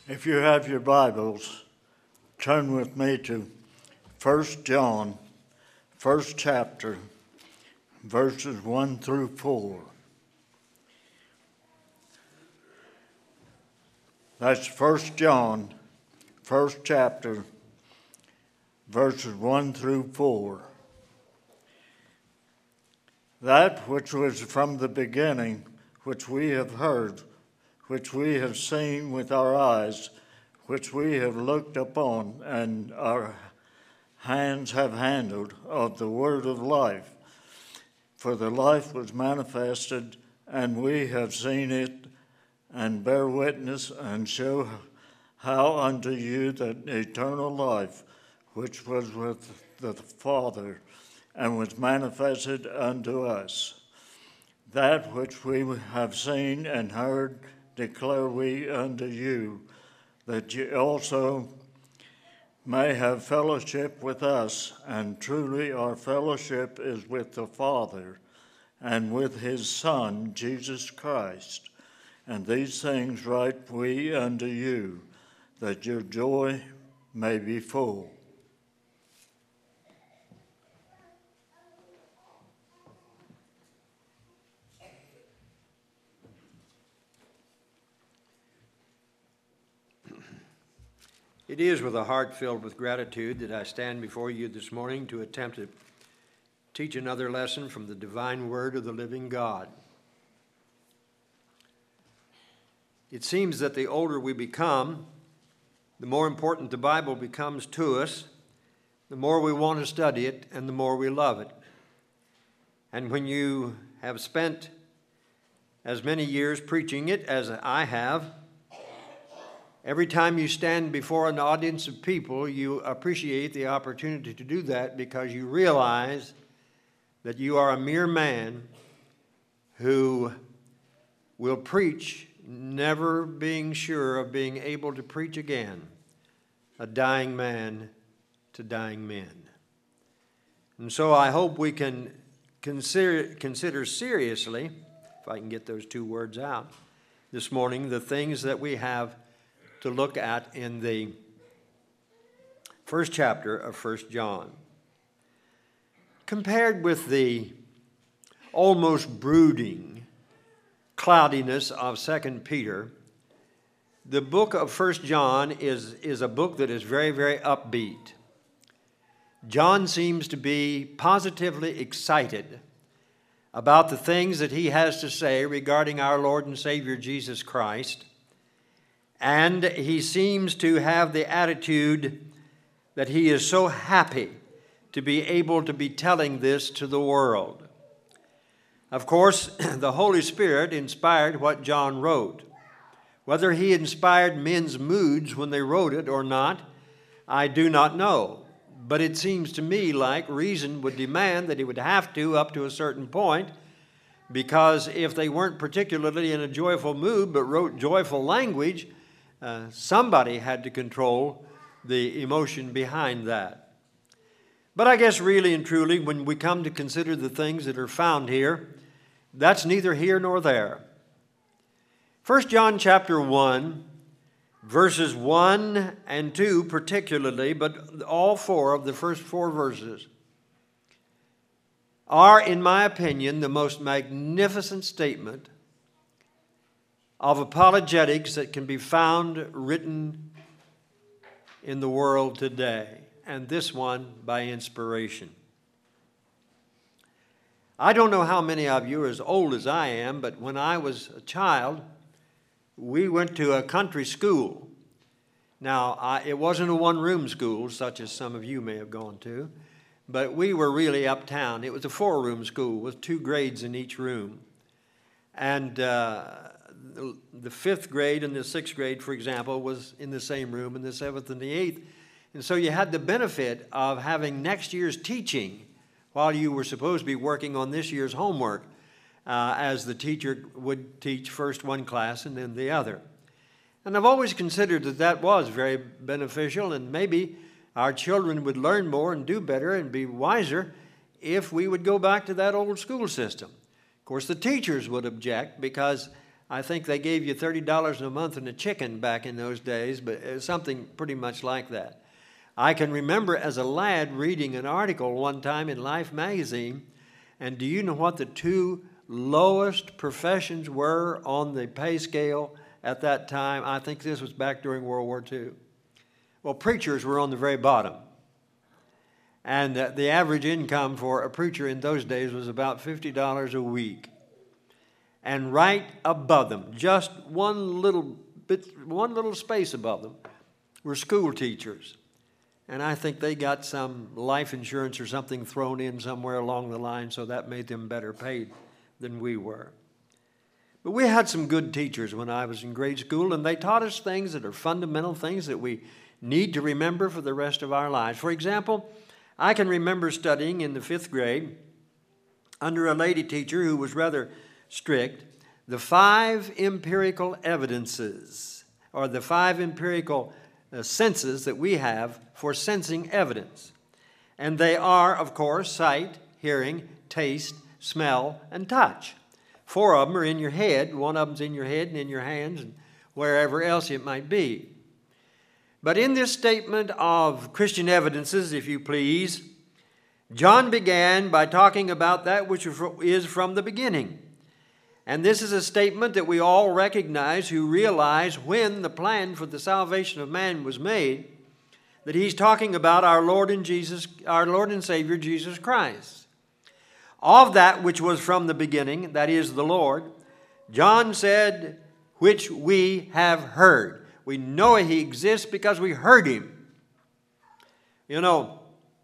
If you have your Bibles, turn with me to 1 John, first chapter, verses 1 through 4. That's 1 John, first chapter, verses 1 through 4. That which was from the beginning, which we have heard, which we have seen with our eyes, which we have looked upon, and our hands have handled of the word of life. For the life was manifested, and we have seen it, and bear witness, and show how unto you that eternal life, which was with the Father, and was manifested unto us. That which we have seen and heard declare we unto you, that ye also may have fellowship with us, and truly our fellowship is with the Father and with his Son, Jesus Christ. And these things write we unto you, that your joy may be full. It is with a heart filled with gratitude that I stand before you this morning to attempt to teach another lesson from the divine word of the living God. It seems that the older we become, the more important the Bible becomes to us, the more we want to study it, and the more we love it. And when you have spent as many years preaching it as I have, every time you stand before an audience of people, you appreciate the opportunity to do that because you realize that you are a mere man who will preach, never being sure of being able to preach again, a dying man to dying men. And so I hope we can consider seriously, if I can get those two words out this morning, the things that we have to look at in the first chapter of 1 John. Compared with the almost brooding cloudiness of 2 Peter, the book of 1 John is a book that is very, very upbeat. John seems to be positively excited about the things that he has to say regarding our Lord and Savior Jesus Christ. And he seems to have the attitude that he is so happy to be able to be telling this to the world. Of course, the Holy Spirit inspired what John wrote. Whether he inspired men's moods when they wrote it or not, I do not know. But it seems to me like reason would demand that he would have to up to a certain point, because if they weren't particularly in a joyful mood but wrote joyful language, somebody had to control the emotion behind that. But I guess really and truly, when we come to consider the things that are found here, that's neither here nor there. 1 John chapter 1, verses 1 and 2 particularly, but all four of the first four verses, are, in my opinion, the most magnificent statement of apologetics that can be found written in the world today, and this one by inspiration. I don't know how many of you are as old as I am, but when I was a child, we went to a country school. Now, it wasn't a one-room school, such as some of you may have gone to, but we were really uptown. It was a four-room school with 2 grades in each room. And the 5th grade and the 6th grade, for example, was in the same room, and the 7th and the 8th. And so you had the benefit of having next year's teaching while you were supposed to be working on this year's homework, as the teacher would teach first one class and then the other. And I've always considered that that was very beneficial, and maybe our children would learn more and do better and be wiser if we would go back to that old school system. Of course, the teachers would object because I think they gave you $30 a month and a chicken back in those days, but it was something pretty much like that. I can remember as a lad reading an article one time in Life magazine, and do you know what the two lowest professions were on the pay scale at that time? I think this was back during World War II. Well, preachers were on the very bottom. And the average income for a preacher in those days was about $50 a week. And right above them, just one little space above them, were school teachers. And I think they got some life insurance or something thrown in somewhere along the line, so that made them better paid than we were. But we had some good teachers when I was in grade school, and they taught us things that are fundamental, things that we need to remember for the rest of our lives. For example, I can remember studying in the 5th grade under a lady teacher who was rather strict, the 5 empirical evidences, or the 5 empirical senses that we have for sensing evidence. And they are, of course, sight, hearing, taste, smell, and touch. 4 of them are in your head. 1 of them's in your head and in your hands and wherever else it might be. But in this statement of Christian evidences, if you please, John began by talking about that which is from the beginning. And this is a statement that we all recognize who realize when the plan for the salvation of man was made, that he's talking about our Lord and Savior Jesus Christ. Of that which was from the beginning, that is the Lord, John said, which we have heard. We know he exists because we heard him. You know,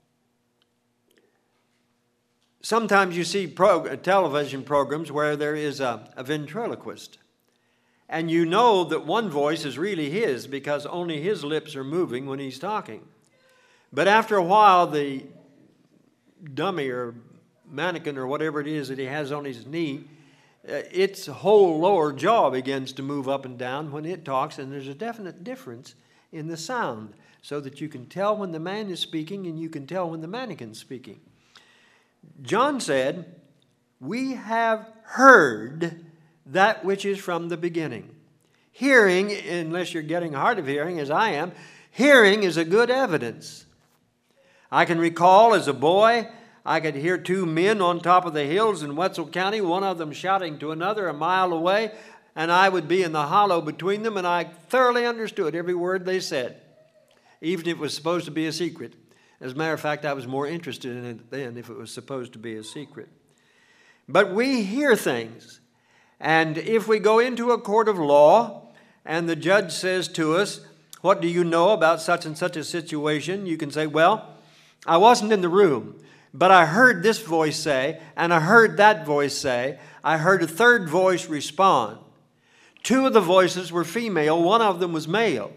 sometimes you see television programs where there is a ventriloquist. And you know that one voice is really his because only his lips are moving when he's talking. But after a while, the dummy or mannequin or whatever it is that he has on his knee, its whole lower jaw begins to move up and down when it talks, and there's a definite difference in the sound so that you can tell when the man is speaking and you can tell when the mannequin's speaking. John said, we have heard that which is from the beginning. Hearing, unless you're getting hard of hearing as I am, hearing is a good evidence. I can recall as a boy, I could hear 2 men on top of the hills in Wetzel County, one of them shouting to another a mile away, and I would be in the hollow between them, and I thoroughly understood every word they said, even if it was supposed to be a secret. As a matter of fact, I was more interested in it then if it was supposed to be a secret. But we hear things, and if we go into a court of law, and the judge says to us, what do you know about such and such a situation? You can say, well, I wasn't in the room, but I heard this voice say, and I heard that voice say. I heard a third voice respond. 2 of the voices were female, 1 of them was male.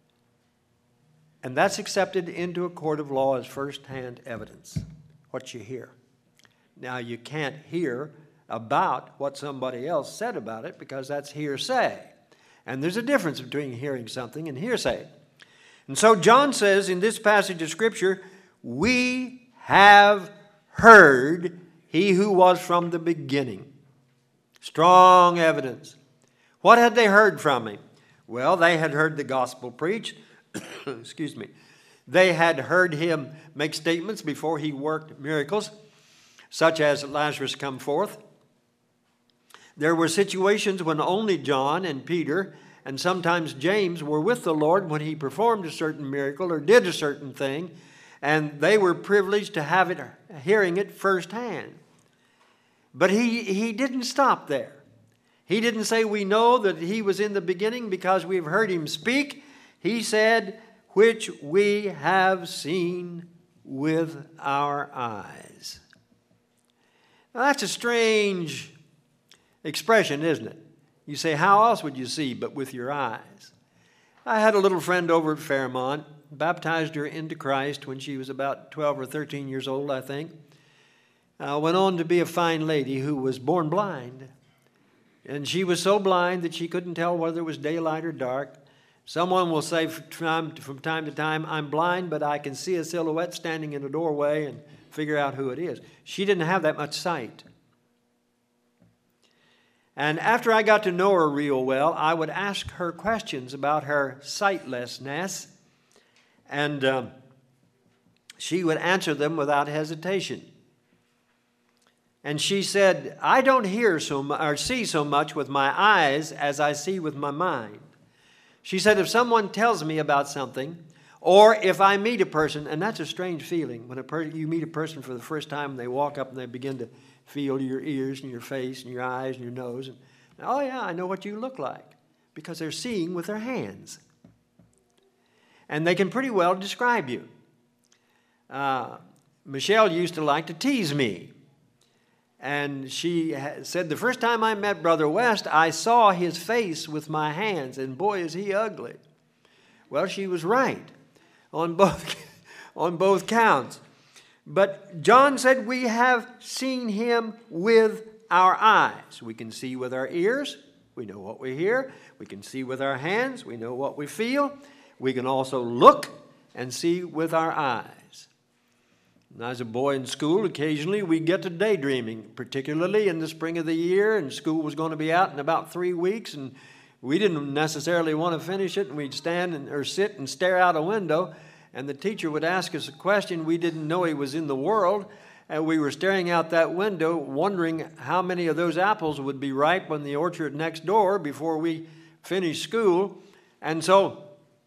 And that's accepted into a court of law as first-hand evidence, what you hear. Now, you can't hear about what somebody else said about it because that's hearsay. And there's a difference between hearing something and hearsay. And so John says in this passage of Scripture, we have heard he who was from the beginning. Strong evidence. What had they heard from him? Well, they had heard the gospel preached. Excuse me. They had heard him make statements before he worked miracles, such as Lazarus come forth. There were situations when only John and Peter and sometimes James were with the Lord when he performed a certain miracle or did a certain thing, and they were privileged to have it, hearing it firsthand. But he didn't stop there. He didn't say we know that he was in the beginning because we've heard him speak. He said, which we have seen with our eyes. Now that's a strange expression, isn't it? You say, how else would you see but with your eyes? I had a little friend over at Fairmont, baptized her into Christ when she was about 12 or 13 years old, I think. Went on to be a fine lady who was born blind. And she was so blind that she couldn't tell whether it was daylight or dark. Someone will say from time to time, I'm blind, but I can see a silhouette standing in a doorway and figure out who it is. She didn't have that much sight. And after I got to know her real well, I would ask her questions about her sightlessness, and she would answer them without hesitation. And she said, I don't hear so much or see so much with my eyes as I see with my mind. She said, if someone tells me about something, or if I meet a person, and that's a strange feeling, when you meet a person for the first time and they walk up and they begin to feel your ears and your face and your eyes and your nose. And, oh yeah, I know what you look like, because they're seeing with their hands. And they can pretty well describe you. Michelle used to like to tease me. And she said, the first time I met Brother West, I saw his face with my hands, and boy, is he ugly. Well, she was right on both counts. But John said we have seen him with our eyes. We can see with our ears. We know what we hear. We can see with our hands. We know what we feel. We can also look and see with our eyes. When I was a boy in school, occasionally we'd get to daydreaming, particularly in the spring of the year, and school was going to be out in about 3 weeks, and we didn't necessarily want to finish it, and we'd stand or sit and stare out a window, and the teacher would ask us a question. We didn't know he was in the world, and we were staring out that window, wondering how many of those apples would be ripe in the orchard next door before we finished school. And so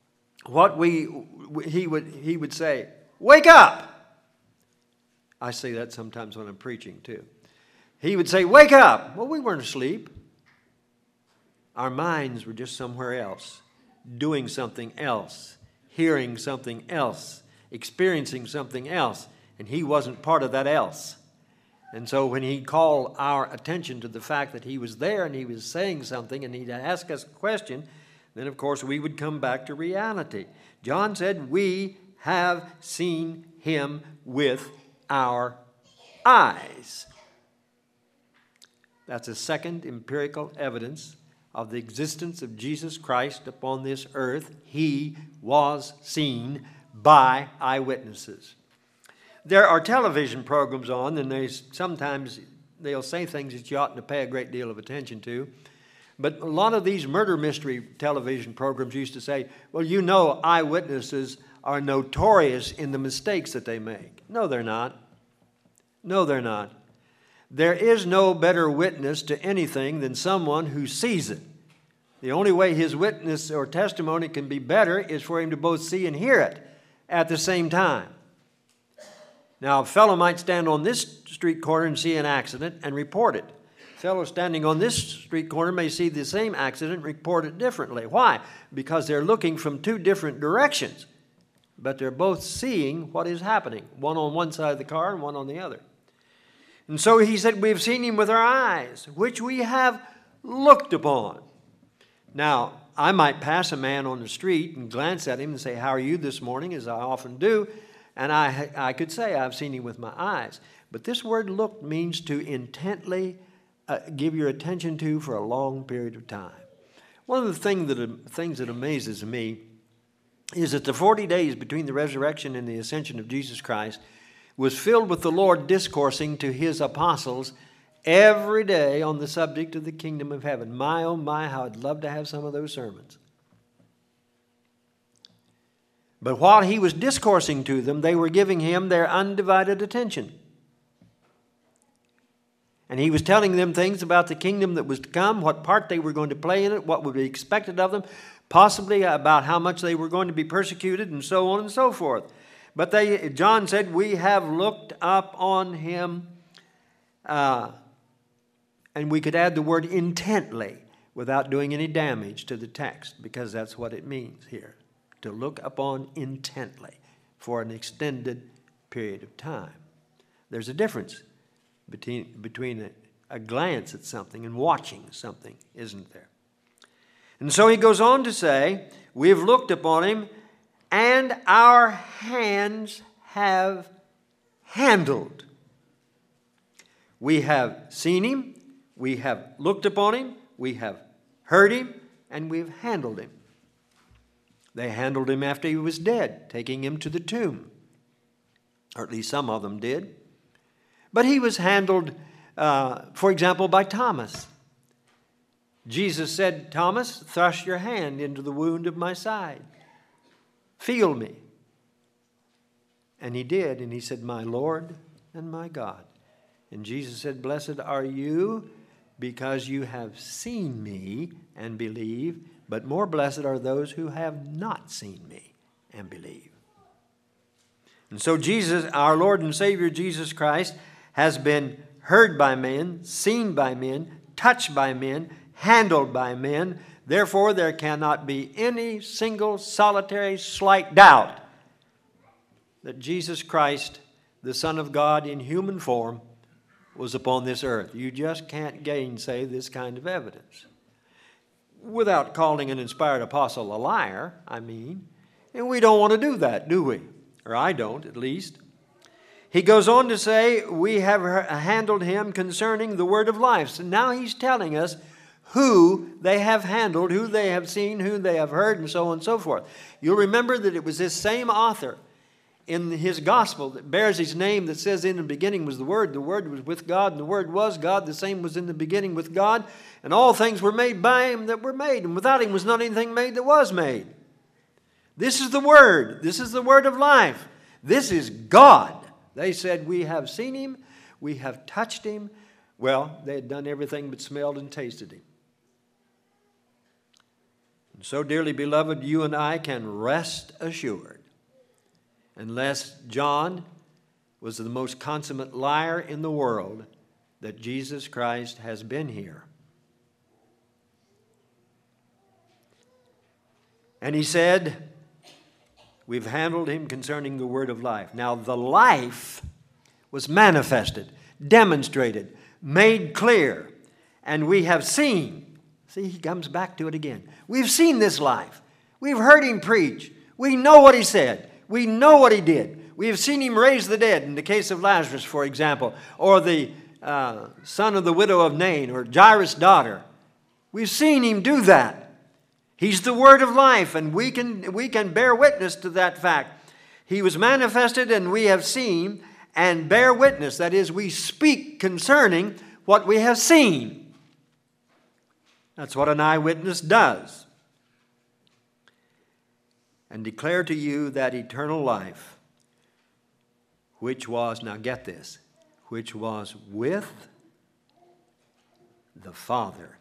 he would say, wake up! I say that sometimes when I'm preaching too. He would say, wake up! Well, we weren't asleep. Our minds were just somewhere else, doing something else, hearing something else, experiencing something else, and he wasn't part of that else. And so when he'd call our attention to the fact that he was there and he was saying something and he'd ask us a question, then of course we would come back to reality. John said, we have seen him with our eyes. That's a second empirical evidence of the existence of Jesus Christ upon this earth. He was seen by eyewitnesses. There are television programs on, and sometimes they'll say things that you oughtn't to pay a great deal of attention to. But a lot of these murder mystery television programs used to say, well, you know, eyewitnesses are notorious in the mistakes that they make. No, they're not. No, they're not. There is no better witness to anything than someone who sees it. The only way his witness or testimony can be better is for him to both see and hear it at the same time. Now, a fellow might stand on this street corner and see an accident and report it. A fellow standing on this street corner may see the same accident and report it differently. Why? Because they're looking from two different directions, but they're both seeing what is happening, one on one side of the car and one on the other. And so he said, we've seen him with our eyes, which we have looked upon. Now, I might pass a man on the street and glance at him and say, how are you this morning, as I often do, and I could say I've seen him with my eyes. But this word look means to intently give your attention to for a long period of time. One of the things that amazes me is that the 40 days between the resurrection and the ascension of Jesus Christ was filled with the Lord discoursing to his apostles every day on the subject of the kingdom of heaven. My, oh my, how I'd love to have some of those sermons. But while he was discoursing to them, they were giving him their undivided attention. And he was telling them things about the kingdom that was to come, what part they were going to play in it, what would be expected of them, possibly about how much they were going to be persecuted, and so on and so forth. But John said, we have looked up on him, and we could add the word intently without doing any damage to the text, because that's what it means here, to look upon intently for an extended period of time. There's a difference between a glance at something and watching something, isn't there? And so he goes on to say, we have looked upon him, and our hands have handled. We have seen him, we have looked upon him, we have heard him, and we've handled him. They handled him after he was dead, taking him to the tomb. Or at least some of them did. But he was handled, for example, by Thomas. Jesus said, Thomas, thrust your hand into the wound of my side. Feel me. And he did, and he said, my Lord and my God. And Jesus said, blessed are you because you have seen me and believe, but more blessed are those who have not seen me and believe. And so Jesus, our Lord and Savior Jesus Christ, has been heard by men, seen by men, touched by men, handled by men. Therefore, there cannot be any single solitary slight doubt that Jesus Christ, the Son of God in human form, was upon this earth. You just can't gainsay this kind of evidence. Without calling an inspired apostle a liar, I mean. And we don't want to do that, do we? Or I don't, at least. He goes on to say, we have handled him concerning the word of life. So now he's telling us who they have handled, who they have seen, who they have heard, and so on and so forth. You'll remember that it was this same author in his gospel that bears his name that says in the beginning was the Word was with God, and the Word was God, the same was in the beginning with God, and all things were made by him that were made, and without him was not anything made that was made. This is the Word. This is the Word of life. This is God. They said, we have seen him, we have touched him. Well, they had done everything but smelled and tasted him. And so, dearly beloved, you and I can rest assured, unless John was the most consummate liar in the world, that Jesus Christ has been here. And he said, we've handled him concerning the word of life. Now, the life was manifested, demonstrated, made clear, and we have seen. See, he comes back to it again. We've seen this life. We've heard him preach. We know what he said. We know what he did. We have seen him raise the dead, in the case of Lazarus, for example, or the son of the widow of Nain, or Jairus' daughter. We've seen him do that. He's the word of life, and we can bear witness to that fact. He was manifested, and we have seen, and bear witness. That is, we speak concerning what we have seen. That's what an eyewitness does. And declare to you that eternal life, which was, now get this, which was with the Father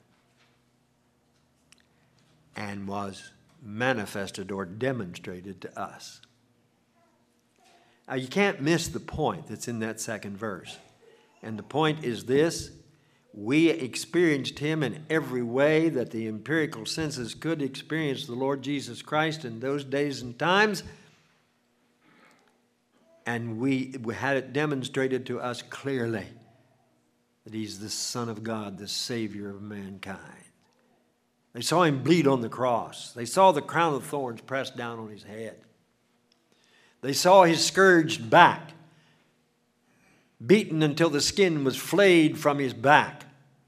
and was manifested or demonstrated to us. Now, you can't miss the point that's in that second verse. And the point is this: we experienced him in every way that the empirical senses could experience the Lord Jesus Christ in those days and times. And we had it demonstrated to us clearly that he's the Son of God, the Savior of mankind. They saw him bleed on the cross. They saw the crown of thorns pressed down on his head. They saw his scourged back, beaten until the skin was flayed from his back.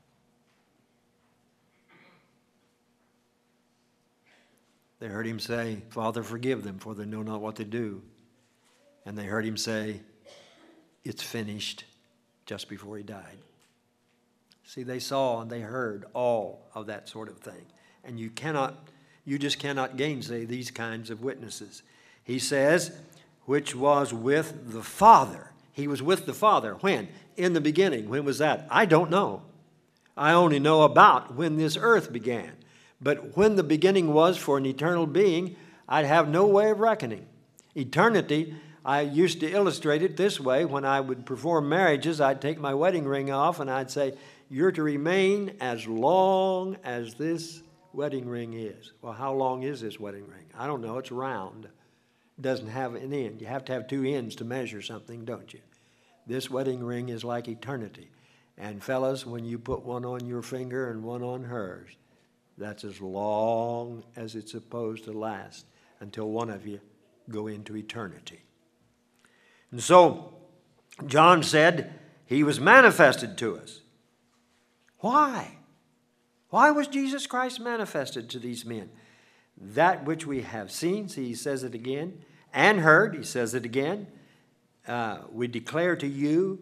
They heard him say, Father, forgive them, for they know not what they do. And they heard him say, it's finished, just before he died. See, they saw and they heard all of that sort of thing. And you just cannot gainsay these kinds of witnesses. He says, which was with the Father. He was with the Father. When? In the beginning. When was that? I don't know. I only know about when this earth began. But when the beginning was for an eternal being, I'd have no way of reckoning. Eternity, I used to illustrate it this way. When I would perform marriages, I'd take my wedding ring off and I'd say, you're to remain as long as this wedding ring is. Well, how long is this wedding ring? I don't know. It's round. It doesn't have an end. You have to have two ends to measure something, don't you? This wedding ring is like eternity. And fellas, when you put one on your finger and one on hers, that's as long as it's supposed to last until one of you go into eternity. And so, John said, he was manifested to us. Why? Why was Jesus Christ manifested to these men? That which we have seen, see, he says it again, and heard, he says it again, we declare to you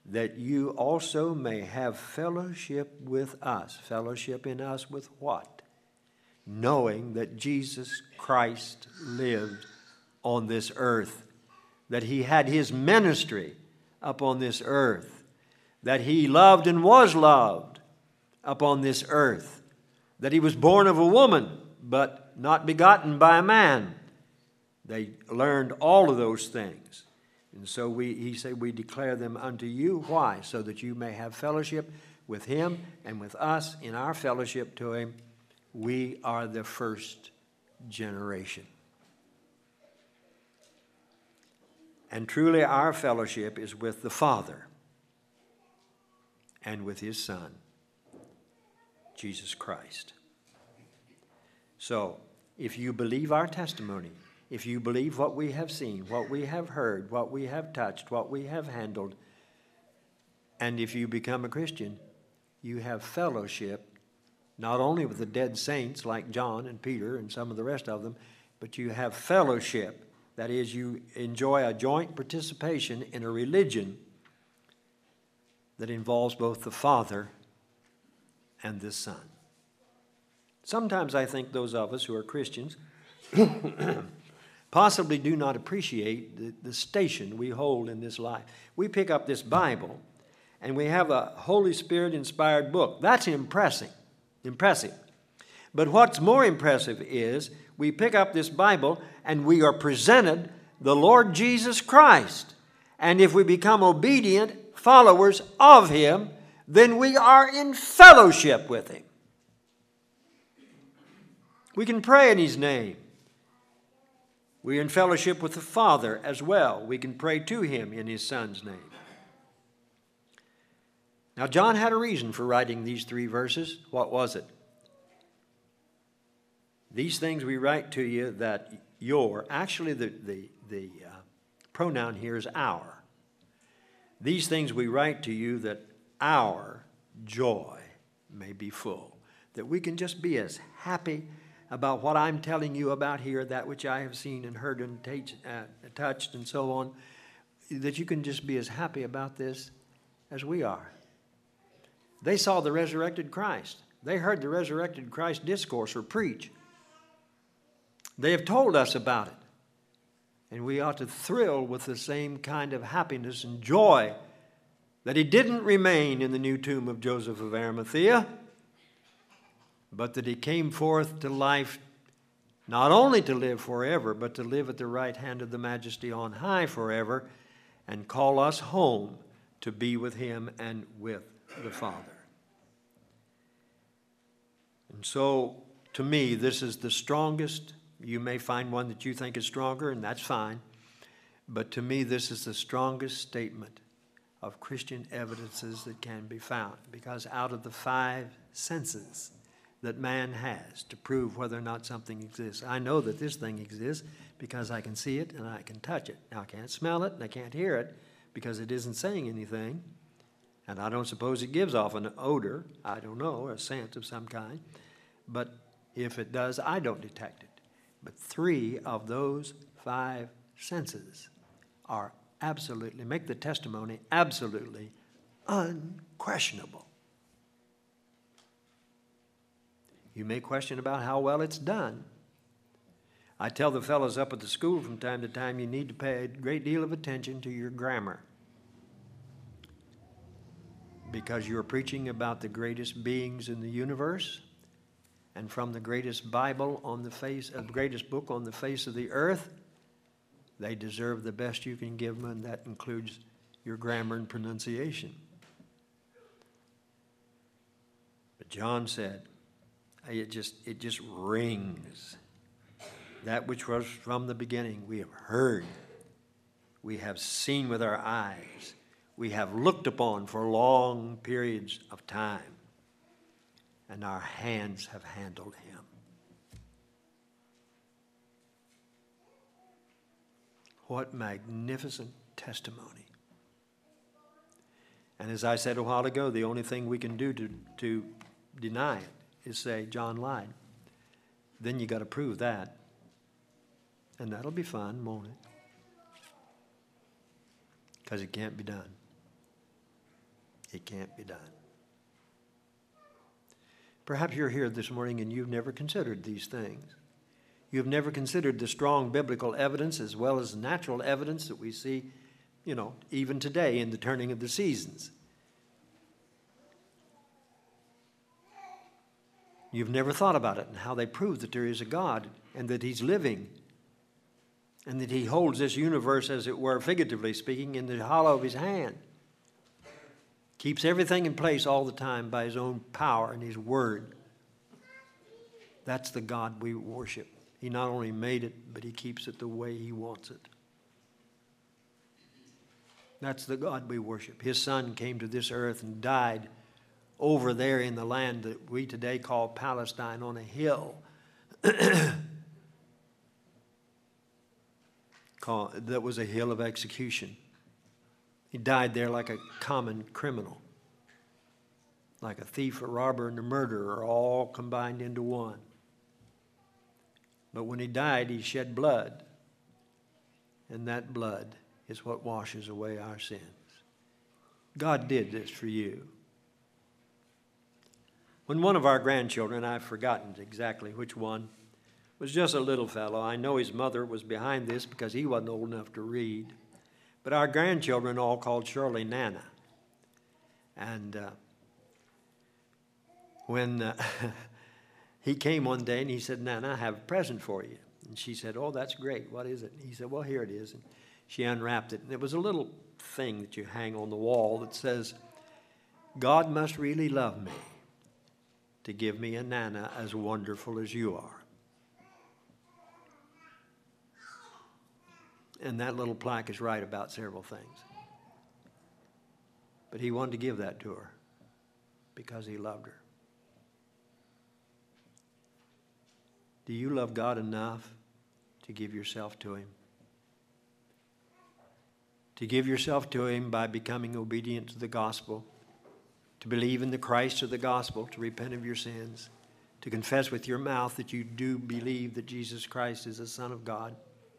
that you also may have fellowship with us. Fellowship in us with what? Knowing that Jesus Christ lived on this earth, that he had his ministry upon this earth, that he loved and was loved upon this earth, that he was born of a woman but not begotten by a man. They learned all of those things. And so he said, we declare them unto you. Why? So that you may have fellowship with him and with us in our fellowship to him. We are the first generation. And truly our fellowship is with the Father and with his Son, Jesus Christ. So, if you believe our testimony, if you believe what we have seen, what we have heard, what we have touched, what we have handled, and if you become a Christian, you have fellowship not only with the dead saints like John and Peter and some of the rest of them, but you have fellowship. That is, you enjoy a joint participation in a religion that involves both the Father and the Son. Sometimes I think those of us who are Christians possibly do not appreciate the station we hold in this life. We pick up this Bible, and we have a Holy Spirit-inspired book. That's impressive. But what's more impressive is we pick up this Bible, and we are presented the Lord Jesus Christ. And if we become obedient followers of him, then we are in fellowship with him. We can pray in his name. We're in fellowship with the Father as well. We can pray to him in his Son's name. Now, John had a reason for writing these 3 verses. What was it? These things we write to you that your, actually the pronoun here is our. These things we write to you that our joy may be full. That we can just be as happy about what I'm telling you about here, that which I have seen and heard and touched and so on, that you can just be as happy about this as we are. They saw the resurrected Christ. They heard the resurrected Christ discourse or preach. They have told us about it. And we ought to thrill with the same kind of happiness and joy that he didn't remain in the new tomb of Joseph of Arimathea, but that he came forth to life not only to live forever, but to live at the right hand of the Majesty on high forever and call us home to be with him and with the Father. And so, to me, this is the strongest. You may find one that you think is stronger, and that's fine. But to me, this is the strongest statement of Christian evidences that can be found. Because out of the 5 senses that man has to prove whether or not something exists, I know that this thing exists because I can see it and I can touch it. Now, I can't smell it and I can't hear it because it isn't saying anything. And I don't suppose it gives off an odor, I don't know, a scent of some kind. But if it does, I don't detect it. But 3 of those 5 senses are absolutely, make the testimony absolutely unquestionable. You may question about how well it's done. I tell the fellows up at the school from time to time, you need to pay a great deal of attention to your grammar, because you're preaching about the greatest beings in the universe, and from the greatest Bible on the face, greatest book on the face of the earth. They deserve the best you can give them, and that includes your grammar and pronunciation. But John said, it just rings. That which was from the beginning, we have heard, we have seen with our eyes, we have looked upon for long periods of time, and our hands have handled him. What magnificent testimony. And as I said a while ago, the only thing we can do to deny it is say, John lied. Then you got to prove that. And that'll be fun, won't it? Because it can't be done. It can't be done. Perhaps you're here this morning and you've never considered these things. You've never considered the strong biblical evidence as well as natural evidence that we see, even today in the turning of the seasons. You've never thought about it and how they prove that there is a God and that He's living and that He holds this universe, as it were, figuratively speaking, in the hollow of His hand. Keeps everything in place all the time by His own power and His word. That's the God we worship. He not only made it, but He keeps it the way He wants it. That's the God we worship. His Son came to this earth and died over there in the land that we today call Palestine, on a hill that was a hill of execution. He died there like a common criminal, like a thief, a robber, and a murderer, all combined into one. But when He died, He shed blood, and that blood is what washes away our sins. God did this for you. When one of our grandchildren, I've forgotten exactly which one, was just a little fellow, I know his mother was behind this because he wasn't old enough to read, but our grandchildren all called Shirley Nana. And when he came one day and he said, "Nana, I have a present for you." And she said, "Oh, that's great. What is it?" And he said, "Well, here it is." And she unwrapped it. And it was a little thing that you hang on the wall that says, "God must really love me to give me a Nana as wonderful as you are." And that little plaque is right about several things. But He wanted to give that to her because He loved her. Do you love God enough to give yourself to Him? To give yourself to Him by becoming obedient to the gospel, to believe in the Christ of the gospel, to repent of your sins, to confess with your mouth that you do believe that Jesus Christ is the Son of God,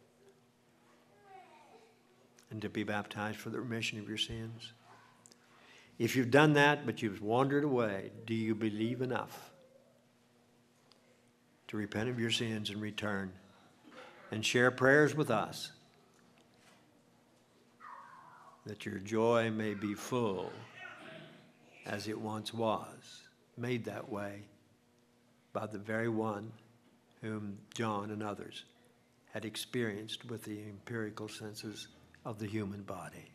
and to be baptized for the remission of your sins. If you've done that, but you've wandered away, do you believe enough to repent of your sins and return and share prayers with us that your joy may be full as it once was, made that way by the very one whom John and others had experienced with the empirical senses of the human body?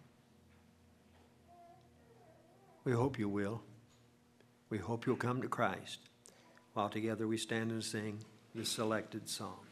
We hope you will. We hope you'll come to Christ while together we stand and sing this selected song.